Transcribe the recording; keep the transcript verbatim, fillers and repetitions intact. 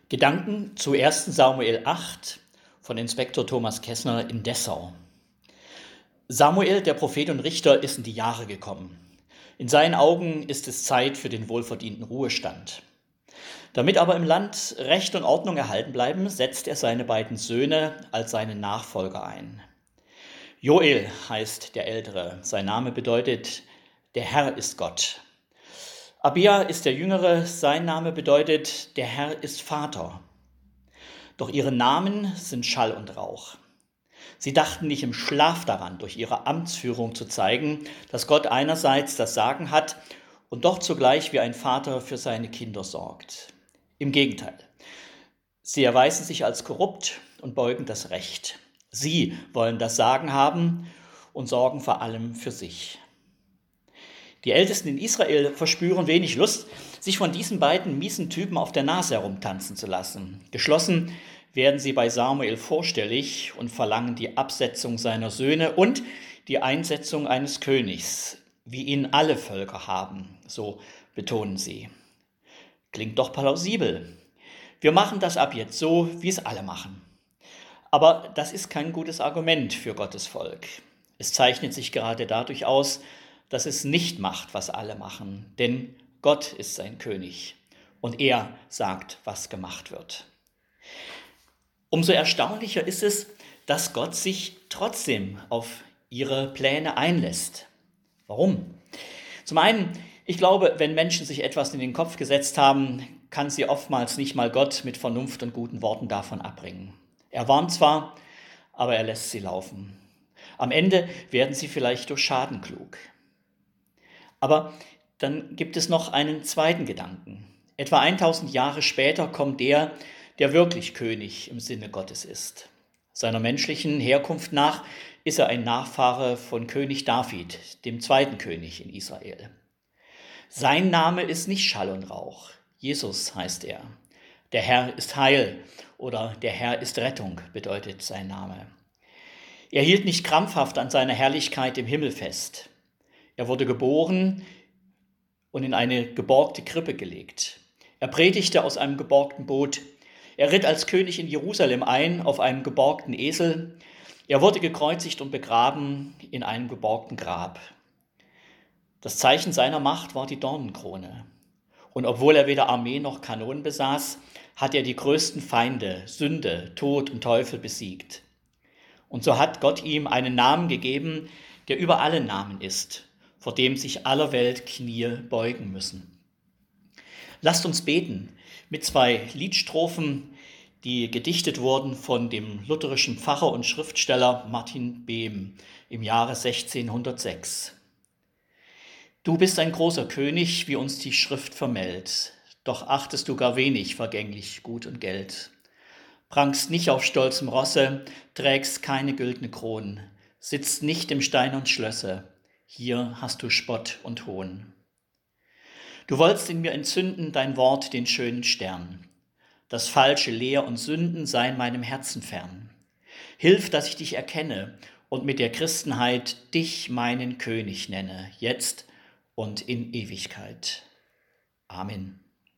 Gedanken zu ersten Samuel acht von Inspektor Thomas Kessner in Dessau. Samuel, der Prophet und Richter, ist in die Jahre gekommen. In seinen Augen ist es Zeit für den wohlverdienten Ruhestand. Damit aber im Land Recht und Ordnung erhalten bleiben, setzt er seine beiden Söhne als seine Nachfolger ein. Joel heißt der Ältere, sein Name bedeutet, der Herr ist Gott. Abia ist der Jüngere, sein Name bedeutet, der Herr ist Vater. Doch ihre Namen sind Schall und Rauch. Sie dachten nicht im Schlaf daran, durch ihre Amtsführung zu zeigen, dass Gott einerseits das Sagen hat und doch zugleich wie ein Vater für seine Kinder sorgt. Im Gegenteil, sie erweisen sich als korrupt und beugen das Recht. Sie wollen das Sagen haben und sorgen vor allem für sich. Die Ältesten in Israel verspüren wenig Lust, sich von diesen beiden miesen Typen auf der Nase herumtanzen zu lassen. Geschlossen werden sie bei Samuel vorstellig und verlangen die Absetzung seiner Söhne und die Einsetzung eines Königs, wie ihn alle Völker haben, so betonen sie. Klingt doch plausibel. Wir machen das ab jetzt so, wie es alle machen. Aber das ist kein gutes Argument für Gottes Volk. Es zeichnet sich gerade dadurch aus, dass es nicht macht, was alle machen, denn Gott ist sein König und er sagt, was gemacht wird. Umso erstaunlicher ist es, dass Gott sich trotzdem auf ihre Pläne einlässt. Warum? Zum einen, ich glaube, wenn Menschen sich etwas in den Kopf gesetzt haben, kann sie oftmals nicht mal Gott mit Vernunft und guten Worten davon abbringen. Er warnt zwar, aber er lässt sie laufen. Am Ende werden sie vielleicht durch Schaden klug. Aber dann gibt es noch einen zweiten Gedanken. Etwa tausend Jahre später kommt der, der wirklich König im Sinne Gottes ist. Seiner menschlichen Herkunft nach ist er ein Nachfahre von König David, dem zweiten König in Israel. Sein Name ist nicht Schall und Rauch. Jesus heißt er. Der Herr ist Heil oder der Herr ist Rettung, bedeutet sein Name. Er hielt nicht krampfhaft an seiner Herrlichkeit im Himmel fest. Er wurde geboren und in eine geborgte Krippe gelegt. Er predigte aus einem geborgten Boot. Er ritt als König in Jerusalem ein auf einem geborgten Esel. Er wurde gekreuzigt und begraben in einem geborgten Grab. Das Zeichen seiner Macht war die Dornenkrone. Und obwohl er weder Armee noch Kanonen besaß, hat er die größten Feinde, Sünde, Tod und Teufel besiegt. Und so hat Gott ihm einen Namen gegeben, der über alle Namen ist, vor dem sich aller Welt Knie beugen müssen. Lasst uns beten mit zwei Liedstrophen, die gedichtet wurden von dem lutherischen Pfarrer und Schriftsteller Martin Behm im Jahre sechzehnhundertsechs. Du bist ein großer König, wie uns die Schrift vermeldet, doch achtest du gar wenig vergänglich Gut und Geld. Prangst nicht auf stolzem Rosse, trägst keine güldene Kron, sitzt nicht im steinernen Schlösse, hier hast du Spott und Hohn. Du wolltest in mir entzünden dein Wort den schönen Stern. Das falsche Lehr und Sünden seien meinem Herzen fern. Hilf, dass ich dich erkenne und mit der Christenheit dich meinen König nenne, jetzt und in Ewigkeit. Amen.